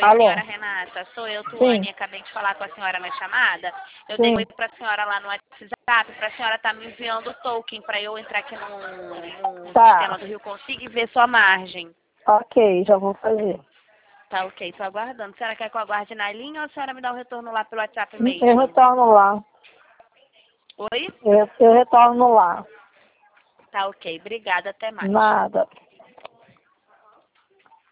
Oi, Alô? senhora Renata, sou eu, Tuane, Sim, acabei de falar com a senhora na chamada. Eu dei oi sim. para a senhora lá no WhatsApp, para a senhora estar me enviando o token para eu entrar aqui no Tá. sistema do Rio Consigo e ver sua margem. Ok, já vou fazer. Tá ok, estou aguardando. A senhora quer que eu aguarde na linha ou a senhora me dá o retorno lá pelo WhatsApp Eu mesmo? retorno lá. Oi? Eu retorno lá. Tá ok, obrigada, até mais. Nada.